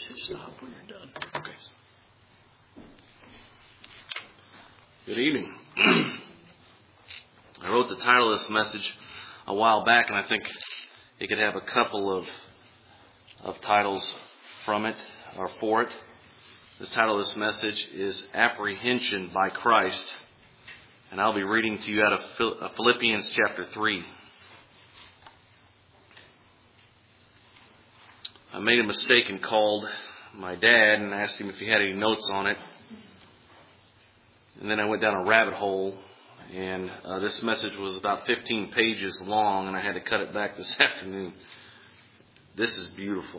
Stop when you're done. Okay. Good evening. I wrote the title of this message a while back, and I think it could have a couple of titles from it or for it. The title of this message is Apprehension by Christ, and I'll be reading to you out of Philippians chapter 3. I made a mistake and called my dad and asked him if he had any notes on it. And then I went down a rabbit hole, and this message was about 15 pages long, and I had to cut it back this afternoon. This is beautiful.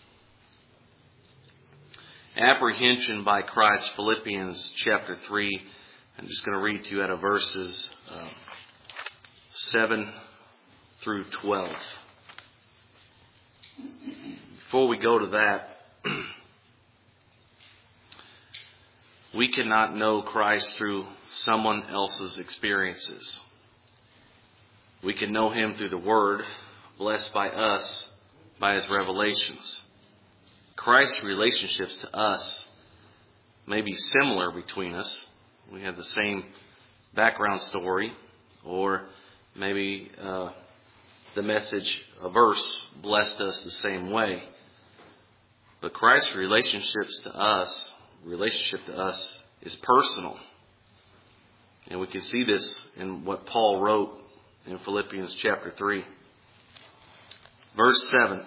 Apprehension by Christ, Philippians chapter 3. I'm just going to read to you out of verses 7 through 12. Before we go to that, we cannot know Christ through someone else's experiences. We can know Him through the Word, blessed by us by His revelations. Christ's relationships to us may be similar between us. We have the same background story, or maybe the message, a verse, blessed us the same way. But Christ's relationship to us is personal. And we can see this in what Paul wrote in Philippians chapter 3. Verse 7.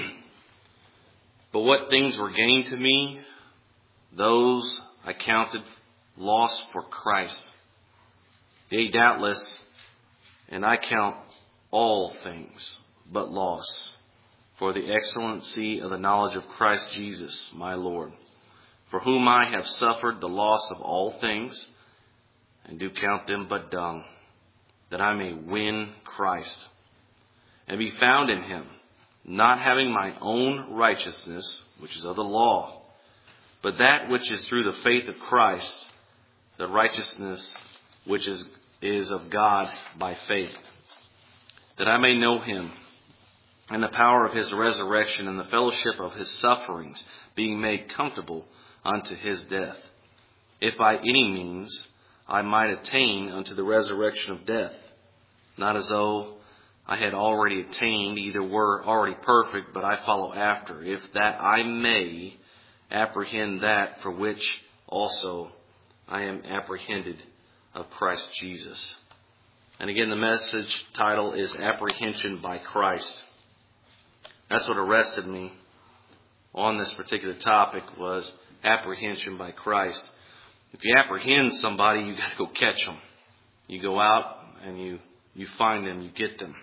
But what things were gained to me, those I counted lost for Christ. Yea, doubtless, and I count all things but loss, for the excellency of the knowledge of Christ Jesus, my Lord, for whom I have suffered the loss of all things, and do count them but dung, that I may win Christ, and be found in Him, not having my own righteousness, which is of the law, but that which is through the faith of Christ, the righteousness which is of God by faith, that I may know Him, and the power of His resurrection, and the fellowship of His sufferings, being made comfortable unto His death, if by any means I might attain unto the resurrection of death, not as though I had already attained, either were already perfect, but I follow after, if that I may apprehend that for which also I am apprehended of Christ Jesus. And again, the message title is Apprehension by Christ. That's what arrested me on this particular topic, was apprehension by Christ. If you apprehend somebody, you got to go catch them. You go out and you find them, you get them.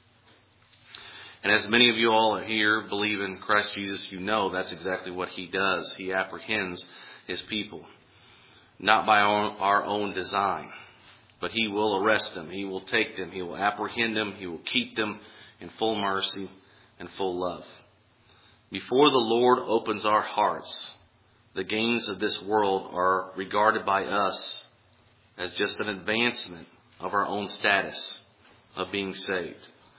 And as many of you all are here, believe in Christ Jesus, you know that's exactly what He does. He apprehends His people. Not by our own design, but He will arrest them. He will take them. He will apprehend them. He will keep them in full mercy and full love. Before the Lord opens our hearts, the gains of this world are regarded by us as just an advancement of our own status of being saved.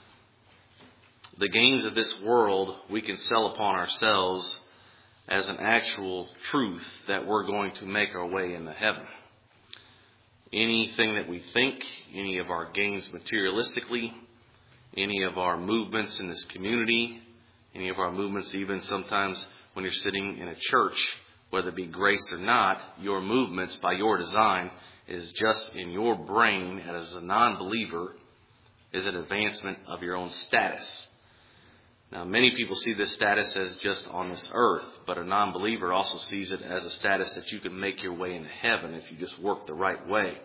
The gains of this world we can sell upon ourselves as an actual truth that we're going to make our way into heaven. Anything that we think, any of our gains materialistically, any of our movements in this community, any of our movements even sometimes when you're sitting in a church, whether it be grace or not, your movements by your design is just in your brain as a non-believer is an advancement of your own status. Now, many people see this status as just on this earth, but a non-believer also sees it as a status that you can make your way into heaven if you just work the right way.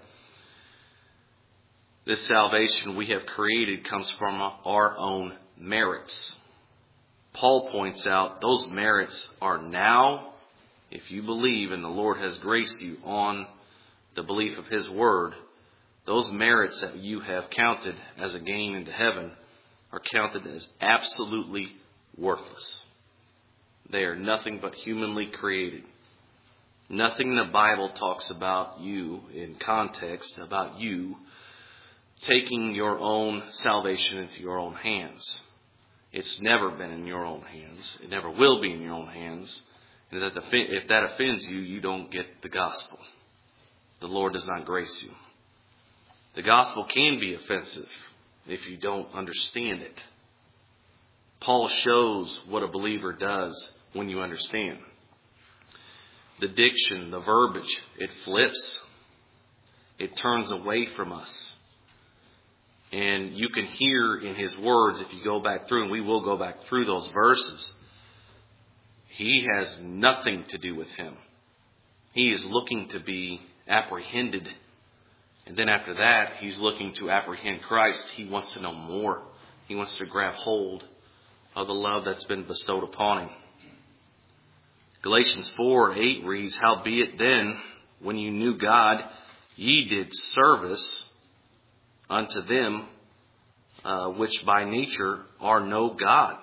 This salvation we have created comes from our own merits. Paul points out those merits are now, if you believe and the Lord has graced you on the belief of His Word, those merits that you have counted as a gain into heaven are counted as absolutely worthless. They are nothing but humanly created. Nothing in the Bible talks about you in context, about you taking your own salvation into your own hands. It's never been in your own hands. It never will be in your own hands. And that if that offends you, you don't get the gospel. The Lord does not grace you. The gospel can be offensive if you don't understand it. Paul shows what a believer does when you understand. The diction, the verbiage, it flips. It turns away from us. And you can hear in his words, if you go back through, and we will go back through those verses, he has nothing to do with him. He is looking to be apprehended. And then after that, he's looking to apprehend Christ. He wants to know more. He wants to grab hold of the love that's been bestowed upon him. Galatians 4:8 reads, "Howbeit then, when you knew God, ye did service unto them which by nature are no God."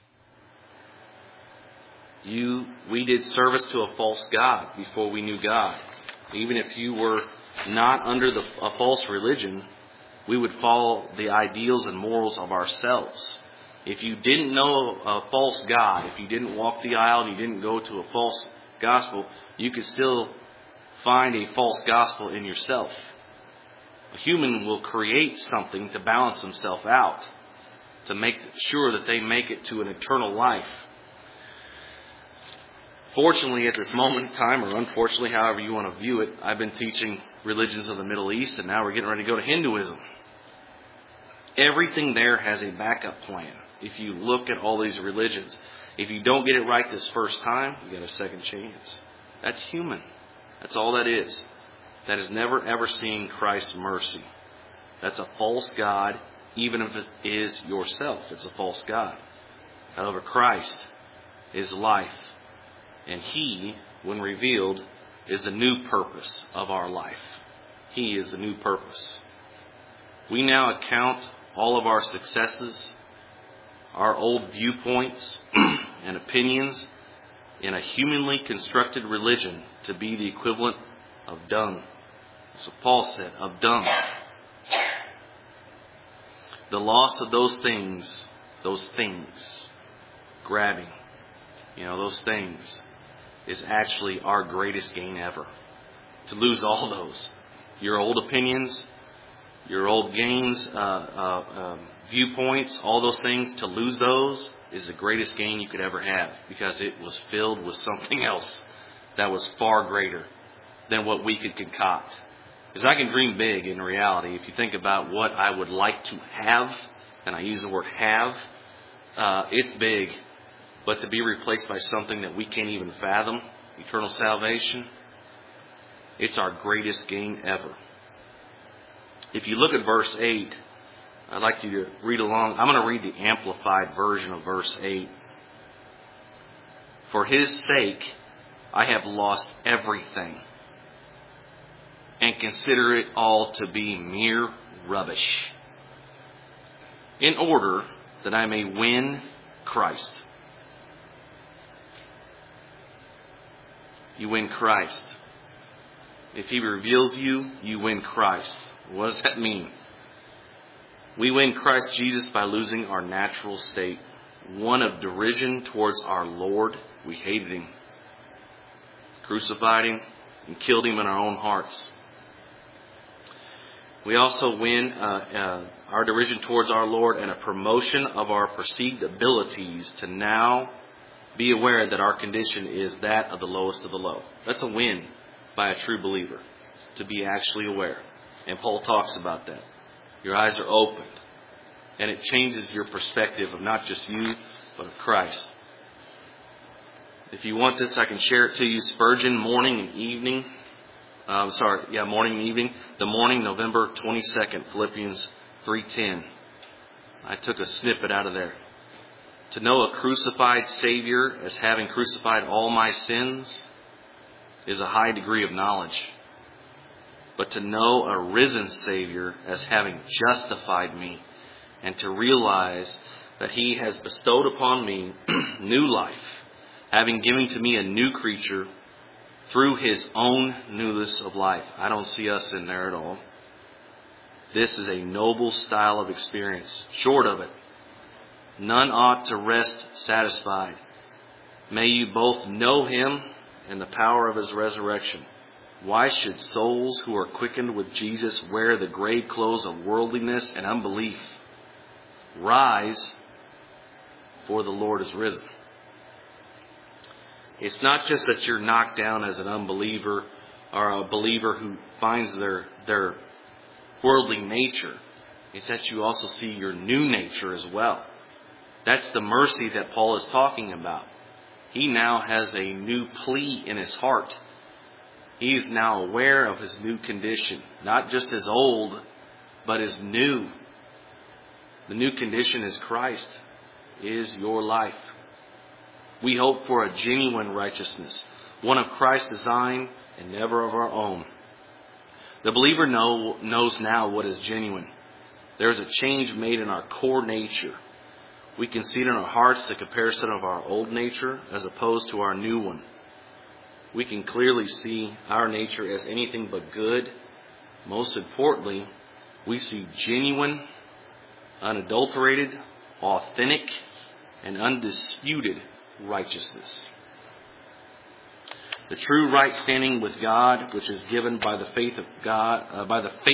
We did service to a false God before we knew God. Even if you were not under a false religion, we would follow the ideals and morals of ourselves. If you didn't know a false God, if you didn't walk the aisle and you didn't go to a false gospel, you could still find a false gospel in yourself. A human will create something to balance himself out, to make sure that they make it to an eternal life. Fortunately, at this moment in time, or unfortunately, however you want to view it, I've been teaching religions of the Middle East, and now we're getting ready to go to Hinduism. Everything there has a backup plan. If you look at all these religions, if you don't get it right this first time, you get a second chance. That's human. That's all that is. That is never ever seen Christ's mercy. That's a false God, even if it is yourself. It's a false God. However, Christ is life. And He, when revealed, is the new purpose of our life. He is the new purpose. We now account all of our successes, our old viewpoints and opinions in a humanly constructed religion to be the equivalent of dung. So Paul said, of dung. The loss of those things, grabbing, those things, is actually our greatest gain ever. To lose all those. Your old opinions, your old gains, viewpoints, all those things, to lose those is the greatest gain you could ever have, because it was filled with something else that was far greater than what we could concoct. Because I can dream big in reality. If you think about what I would like to have, and I use the word have, it's big. But to be replaced by something that we can't even fathom, eternal salvation, it's our greatest gain ever. If you look at verse 8, I'd like you to read along. I'm going to read the amplified version of verse 8. For His sake, I have lost everything and consider it all to be mere rubbish, in order that I may win Christ. You win Christ. If He reveals you, you win Christ. What does that mean? We win Christ Jesus by losing our natural state, one of derision towards our Lord. We hated Him, crucified Him, and killed Him in our own hearts. We also win our derision towards our Lord and a promotion of our perceived abilities to now be aware that our condition is that of the lowest of the low. That's a win by a true believer, to be actually aware. And Paul talks about that. Your eyes are opened. And it changes your perspective of not just you, but of Christ. If you want this, I can share it to you. Spurgeon, morning and evening. Morning and evening. The morning, November 22nd, Philippians 3:10. I took a snippet out of there. To know a crucified Savior as having crucified all my sins is a high degree of knowledge. But to know a risen Savior as having justified me, and to realize that He has bestowed upon me new life, having given to me a new creature through His own newness of life. I don't see us in there at all. This is a noble style of experience. Short of it, none ought to rest satisfied. may you both know him and the power of his resurrection. Why should souls who are quickened with Jesus wear the grave clothes of worldliness and unbelief? Rise, for the Lord is risen. It's not just that you're knocked down as an unbeliever or a believer who finds their worldly nature. It's that you also see your new nature as well. That's the mercy that Paul is talking about. He now has a new plea in his heart. He is now aware of his new condition. Not just his old, but his new. The new condition is Christ, is your life. We hope for a genuine righteousness, one of Christ's design and never of our own. The believer knows now what is genuine. There is a change made in our core nature. We can see it in our hearts the comparison of our old nature as opposed to our new one. We can clearly see our nature as anything but good. Most importantly, we see genuine, unadulterated, authentic, and undisputed righteousness. The true right standing with God, which is given by the faith of God,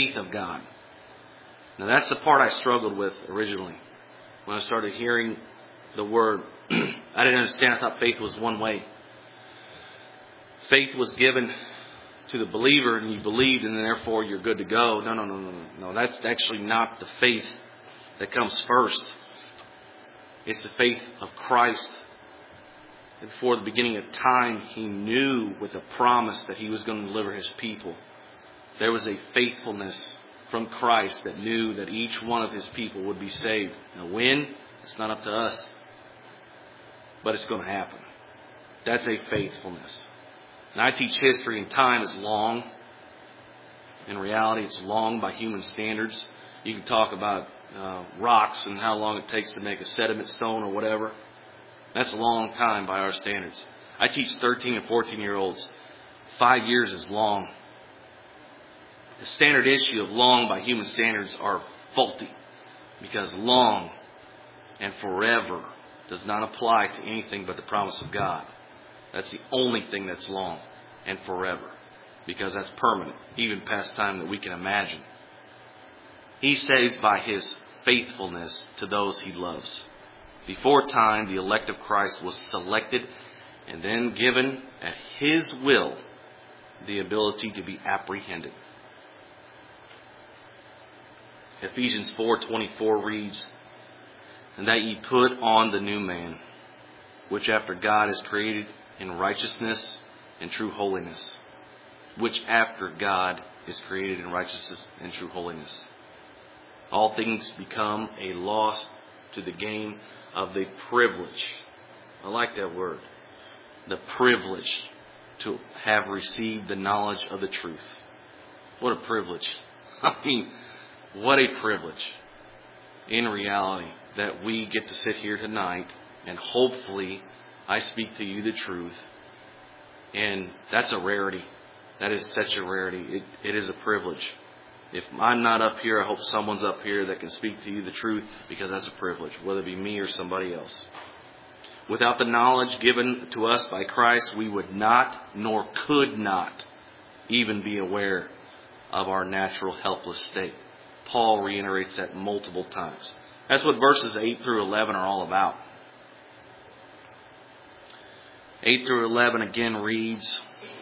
Now that's the part I struggled with originally. When I started hearing the word, I didn't understand. I thought faith was one way. Faith was given to the believer and you believed and therefore you're good to go. No. That's actually not the faith that comes first. It's the faith of Christ. And before the beginning of time, he knew with a promise that he was going to deliver his people. There was a faithfulness from Christ that knew that each one of his people would be saved. Now when? It's not up to us. But it's going to happen. That's a faithfulness. And I teach history and time is long. In reality, it's long by human standards. You can talk about rocks and how long it takes to make a sediment stone or whatever. That's a long time by our standards. I teach 13 and 14-year-olds. 5 years is long. The standard issue of long by human standards are faulty. Because long and forever does not apply to anything but the promise of God. That's the only thing that's long and forever. Because that's permanent, even past time that we can imagine. He saves by his faithfulness to those he loves. Before time, the elect of Christ was selected and then given at his will the ability to be apprehended. Ephesians 4:24 reads, "And that ye put on the new man, which after God is created in righteousness and true holiness." Which after God is created in righteousness and true holiness. All things become a loss to the gain of the privilege. I like that word. The privilege to have received the knowledge of the truth. What a privilege. I mean, what a privilege in reality that we get to sit here tonight and hopefully I speak to you the truth. And that's a rarity. That is such a rarity. It is a privilege. If I'm not up here, I hope someone's up here that can speak to you the truth, because that's a privilege, whether it be me or somebody else. Without the knowledge given to us by Christ, we would not, nor could not, even be aware of our natural helpless state. Paul reiterates that multiple times. That's what verses 8 through 11 are all about. 8 through 11 again reads,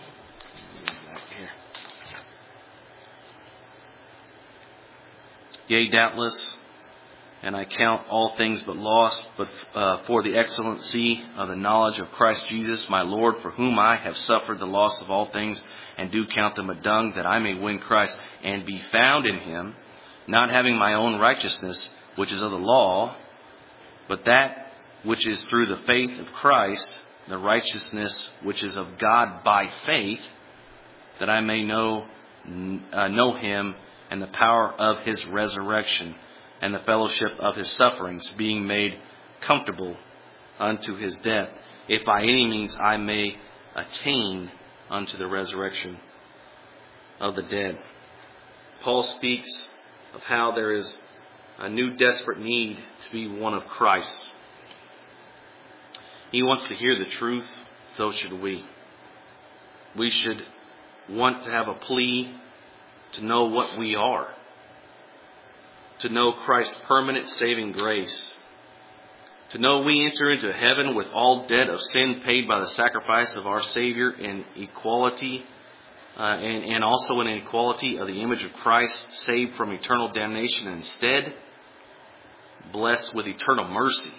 "Yea, doubtless, and I count all things but loss, but for the excellency of the knowledge of Christ Jesus, my Lord, for whom I have suffered the loss of all things, and do count them a dung, that I may win Christ, and be found in him, not having my own righteousness, which is of the law, but that which is through the faith of Christ, the righteousness which is of God by faith, that I may know him, and the power of his resurrection, and the fellowship of his sufferings, being made comfortable unto his death, if by any means I may attain unto the resurrection of the dead." Paul speaks of how there is a new desperate need to be one of Christ. He wants to hear the truth, so should we. We should want to have a plea to know what we are, to know Christ's permanent saving grace, to know we enter into heaven with all debt of sin paid by the sacrifice of our Savior in equality, and also in equality of the image of Christ, saved from eternal damnation and instead blessed with eternal mercy.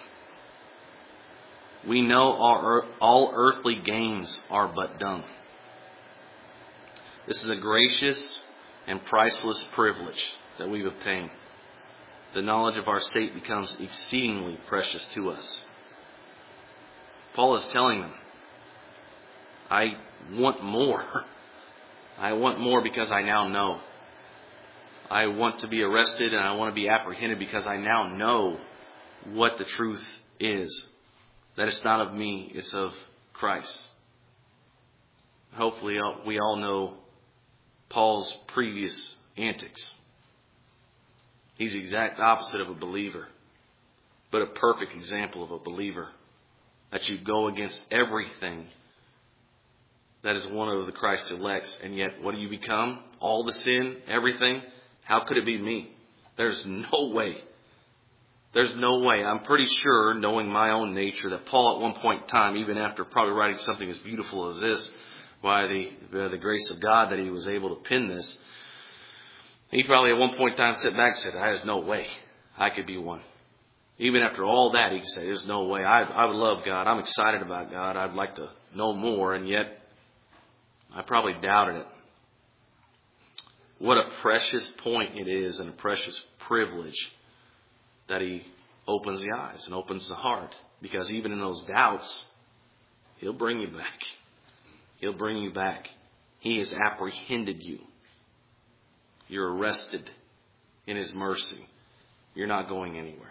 We know all earthly gains are but dung. This is a gracious and priceless privilege that we've obtained. The knowledge of our state becomes exceedingly precious to us. Paul is telling them, I want more. I want more because I now know. I want to be arrested and I want to be apprehended because I now know what the truth is. That it's not of me, it's of Christ. Hopefully we all know Paul's previous antics. He's the exact opposite of a believer, but a perfect example of a believer. That you go against everything that is one of the Christ's elects, and yet what do you become? All the sin, everything? How could it be me? There's no way. There's no way. I'm pretty sure, knowing my own nature, that Paul at one point in time, even after probably writing something as beautiful as this, by the grace of God that he was able to pen this, he probably at one point in time sat back and said, there's no way I could be one. Even after all that, he could say, there's no way. I would love God. I'm excited about God. I'd like to know more. And yet, I probably doubted it. What a precious point it is and a precious privilege that he opens the eyes and opens the heart. Because even in those doubts, he'll bring you back. He'll bring you back. He has apprehended you. You're arrested in his mercy. You're not going anywhere.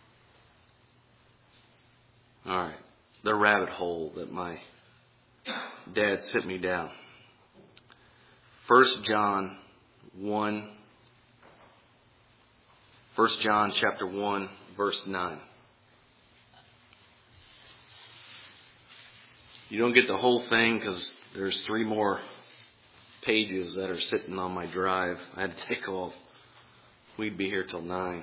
All right. The rabbit hole that my dad set me down. 1 John chapter 1, verse 9. You don't get the whole thing because there's 3 more pages that are sitting on my drive. I had to take off. We'd be here till 9.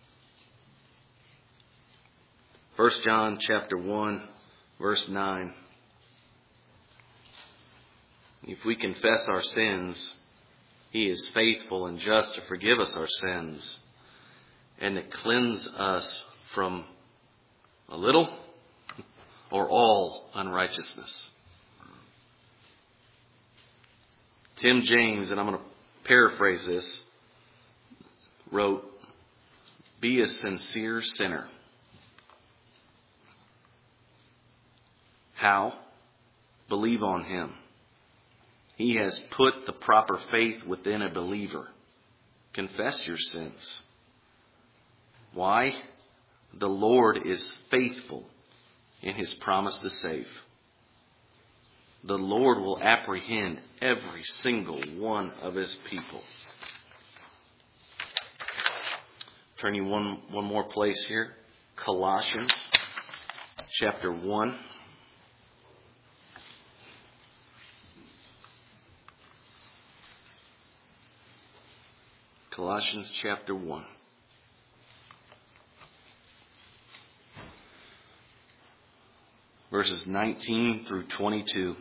1 John chapter 1, verse 9. If we confess our sins, he is faithful and just to forgive us our sins and to cleanse us from a little or all unrighteousness. Tim James, and I'm going to paraphrase this, wrote, be a sincere sinner. How? Believe on him. He has put the proper faith within a believer. Confess your sins. Why? The Lord is faithful in his promise to save. The Lord will apprehend every single one of his people. Turn you one more place here. Colossians chapter 1. Colossians chapter 1. Verses 19 through 22.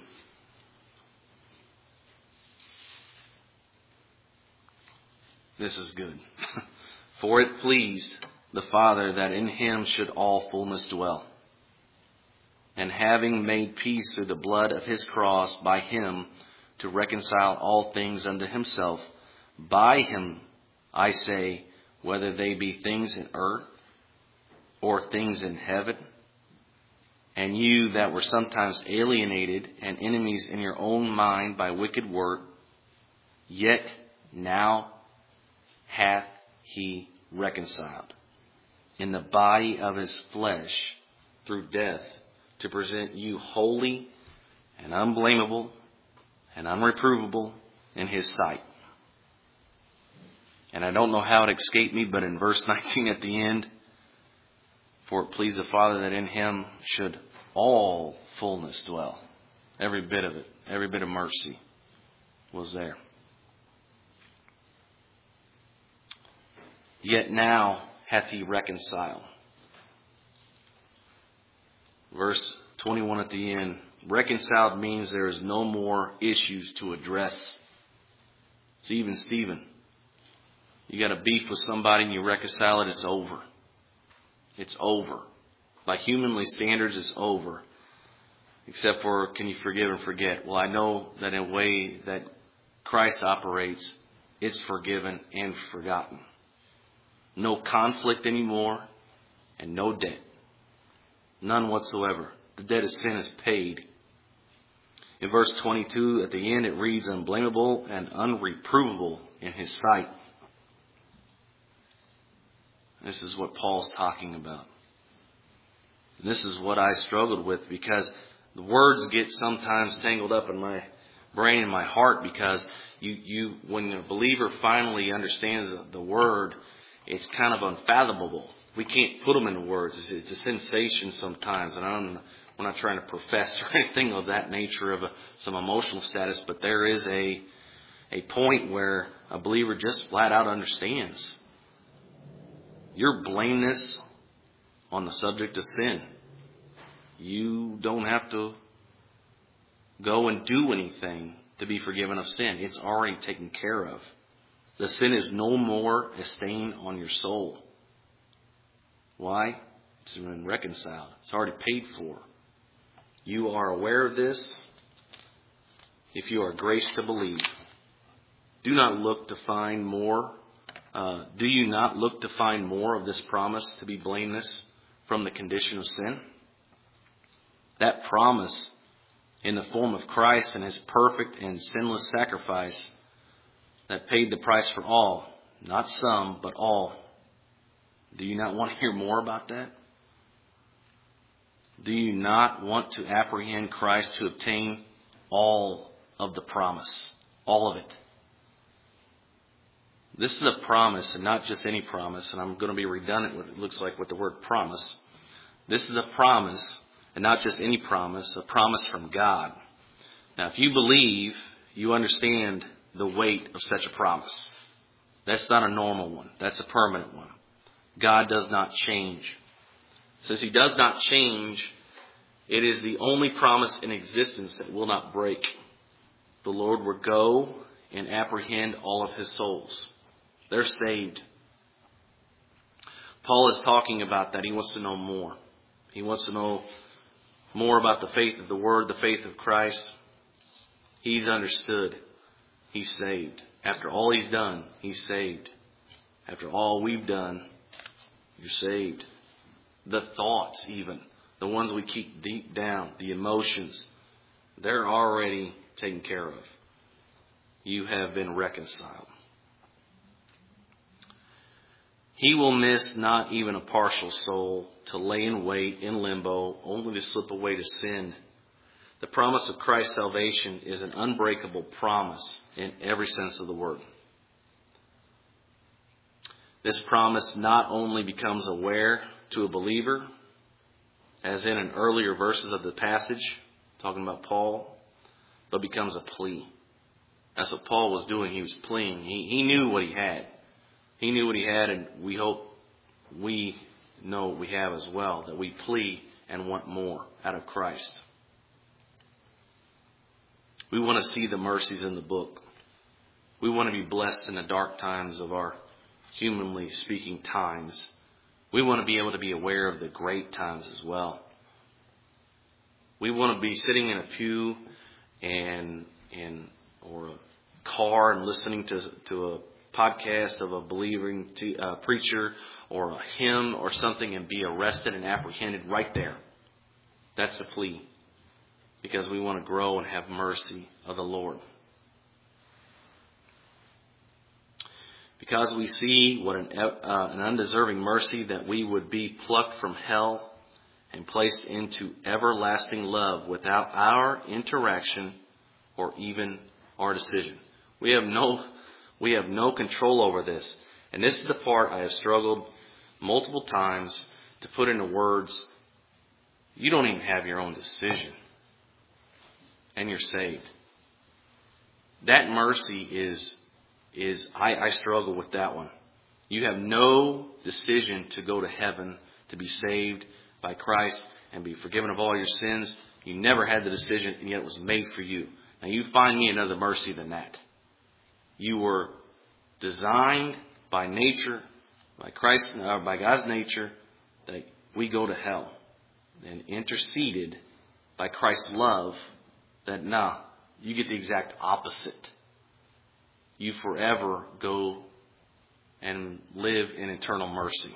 This is good. For it pleased the Father that in him should all fullness dwell. And having made peace through the blood of his cross, by him to reconcile all things unto himself, by him, I say, whether they be things in earth or things in heaven. And you that were sometimes alienated and enemies in your own mind by wicked work, yet now hath he reconciled in the body of his flesh through death, to present you holy and unblameable and unreprovable in his sight. And I don't know how it escaped me, but in verse 19 at the end, for it pleased the Father that in him should all fullness dwell. Every bit of it, every bit of mercy was there. Yet now hath he reconciled. Verse 21 at the end. Reconciled means there is no more issues to address. So even Stephen, you got a beef with somebody and you reconcile it, it's over. It's over. By humanly standards, it's over. Except for, can you forgive and forget? Well, I know that in a way that Christ operates, it's forgiven and forgotten. No conflict anymore and no debt. None whatsoever. The debt of sin is paid. In verse 22, at the end, it reads, unblameable and unreprovable in his sight. This is what Paul's talking about. And this is what I struggled with, because the words get sometimes tangled up in my brain and my heart, because when a believer finally understands the word, it's kind of unfathomable. We can't put them into words. It's a sensation sometimes, and we're not trying to profess or anything of that nature of some emotional status, but there is a point where a believer just flat out understands. Your blameless on the subject of sin. You don't have to go and do anything to be forgiven of sin. It's already taken care of. The sin is no more a stain on your soul. Why? It's been reconciled. It's already paid for. You are aware of this if you are graced to believe. Do not look to find more. Do you not look to find more of this promise to be blameless from the condition of sin? That promise in the form of Christ and his perfect and sinless sacrifice that paid the price for all, not some, but all. Do you not want to hear more about that? Do you not want to apprehend Christ to obtain all of the promise? All of it. This is a promise, and not just any promise, and I'm going to be redundant with it looks like with the word promise. This is a promise, and not just any promise, a promise from God. Now, if you believe, you understand the weight of such a promise. That's not a normal one. That's a permanent one. God does not change. Since he does not change, it is the only promise in existence that will not break. The Lord will go and apprehend all of his souls. They're saved. Paul is talking about that. He wants to know more. He wants to know more about the faith of the Word, the faith of Christ. He's understood. He's saved. After all he's done, he's saved. After all we've done, you're saved. The thoughts even, the ones we keep deep down, the emotions, they're already taken care of. You have been reconciled. He will miss not even a partial soul to lay in wait in limbo, only to slip away to sin. The promise of Christ's salvation is an unbreakable promise in every sense of the word. This promise not only becomes aware to a believer, as in an earlier verses of the passage, talking about Paul, but becomes a plea. That's what Paul was doing. He was pleading. He knew what he had. He knew what he had, and we hope we know what we have as well, that we plea and want more out of Christ. We want to see the mercies in the book. We want to be blessed in the dark times of our humanly speaking times. We want to be able to be aware of the great times as well. We want to be sitting in a pew or a car and listening to a podcast of a believing preacher or a hymn or something and be arrested and apprehended right there. That's the plea. Because we want to grow and have mercy of the Lord. Because we see what an undeserving mercy that we would be plucked from hell and placed into everlasting love without our interaction or even our decision. We have no control over this. And this is the part I have struggled multiple times to put into words. You don't even have your own decision. And you're saved. That mercy I struggle with that one. You have no decision to go to heaven, to be saved by Christ and be forgiven of all your sins. You never had the decision, and yet it was made for you. Now you find me another mercy than that. You were designed by nature, by Christ, by God's nature, that we go to hell, and interceded by Christ's love that you get the exact opposite. You forever go and live in eternal mercy.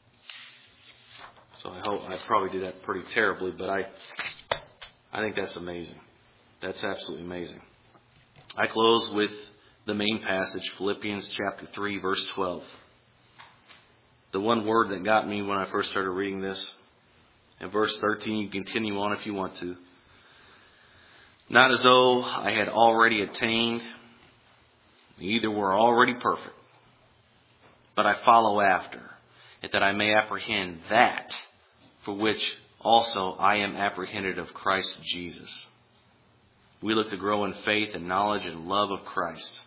So I probably did that pretty terribly, but I think that's amazing. That's absolutely amazing. I close with the main passage, Philippians chapter 3, verse 12. The one word that got me when I first started reading this. And verse 13, you can continue on if you want to. Not as though I had already attained, either were already perfect, but I follow after, that I may apprehend that for which also I am apprehended of Christ Jesus. We look to grow in faith and knowledge and love of Christ.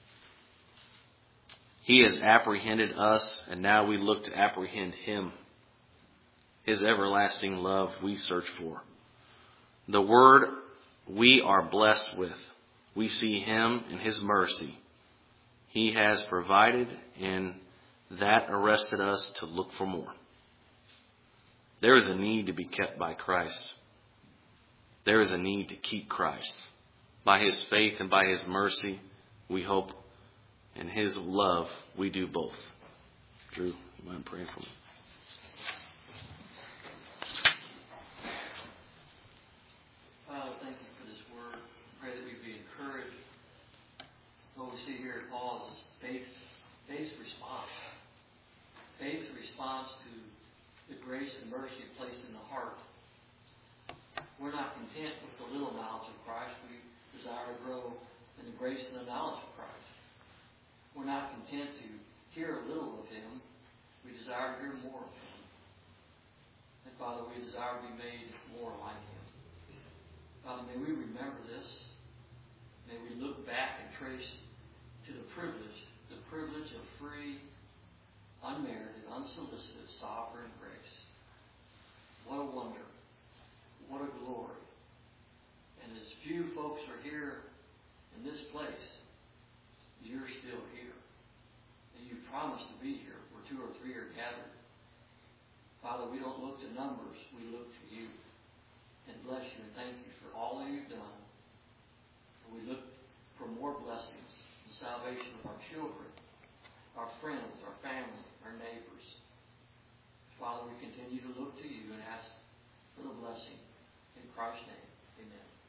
He has apprehended us, and now we look to apprehend Him. His everlasting love we search for. The word we are blessed with. We see Him in His mercy. He has provided, and that arrested us to look for more. There is a need to be kept by Christ. There is a need to keep Christ. By His faith and by His mercy, we hope. In His love, we do both. Drew, you mind praying for me? Father, thank you for this word. Pray that we be encouraged. What we see here at Paul is faith's response. Faith's response to the grace and mercy placed in the heart. We're not content with the little knowledge of Christ. We desire to grow in the grace and the knowledge of Christ. We're not content to hear a little of Him. We desire to hear more of Him. And Father, we desire to be made more like Him. Father, may we remember this. May we look back and trace to the privilege of free, unmerited, unsolicited, sovereign grace. What a wonder. What a glory. And as few folks are here in this place, you're still here. And you promised to be here where two or three are gathered. Father, we don't look to numbers. We look to you. And bless you and thank you for all that you've done. And we look for more blessings, the salvation of our children, our friends, our family, our neighbors. Father, we continue to look to you and ask for the blessing. In Christ's name, amen.